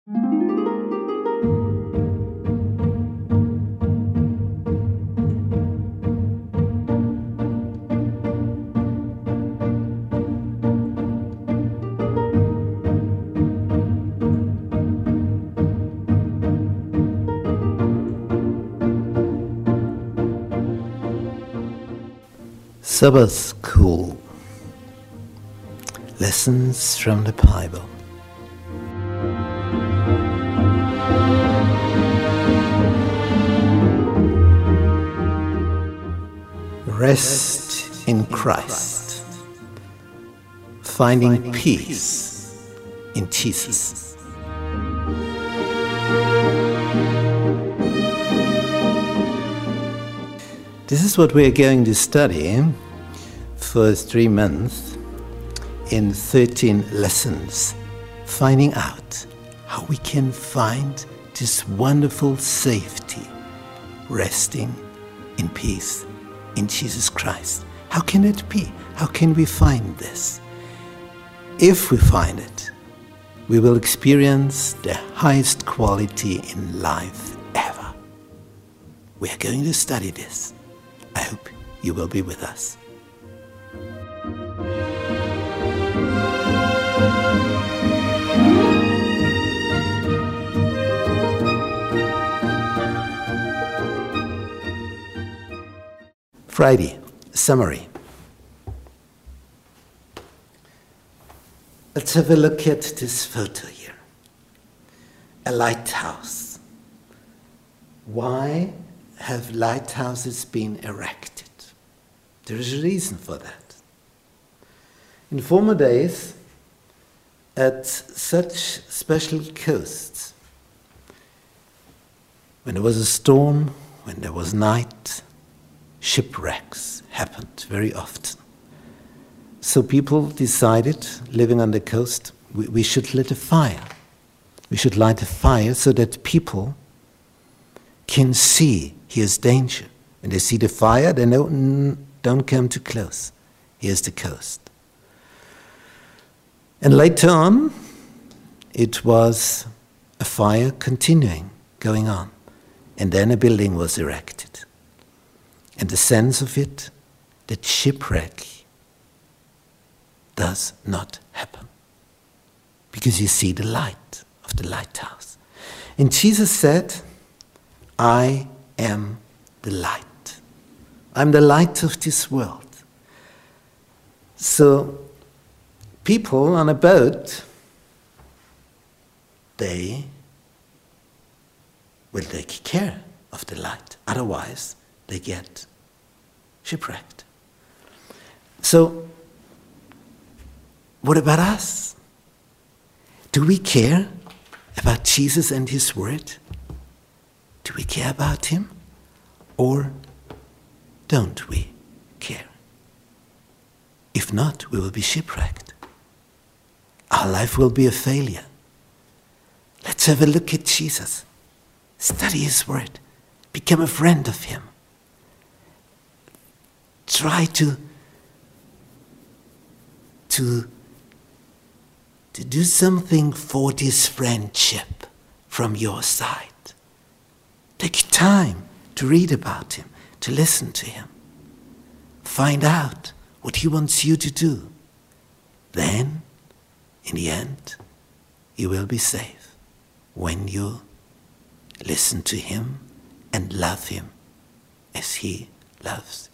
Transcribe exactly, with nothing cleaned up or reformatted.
Sabbath School. Lessons from the Bible. Rest in Christ. Finding peace in Jesus. This is what we are going to study for three months in thirteen lessons, finding out how we can find this wonderful safety, resting in peace in Jesus Christ. How can it be? How can we find this? If we find it, we will experience the highest quality in life ever. We are going to study this. I hope you will be with us. Friday, summary. Let's have a look at this photo here. A lighthouse. Why have lighthouses been erected? There is a reason for that. In former days, at such special coasts, when there was a storm, when there was night, shipwrecks happened very often. So people decided, living on the coast, we, we should light a fire. We should light a fire so that people can see here's danger. When they see the fire, they know, mm, don't come too close. Here's the coast. And later on, it was a fire continuing, going on. And then a building was erected. And the sense of it, that shipwreck does not happen. Because you see the light of the lighthouse. And Jesus said, I am the light. I'm the light of this world. So people on a boat, they will take care of the light. Otherwise, they get shipwrecked. So, what about us? Do we care about Jesus and His Word? Do we care about Him? Or don't we care? If not, we will be shipwrecked. Our life will be a failure. Let's have a look at Jesus. Study His Word. Become a friend of Him. Try to, to, to do something for this friendship from your side. Take time to read about Him, to listen to Him. Find out what He wants you to do. Then, in the end, you will be safe when you listen to Him and love Him as He loves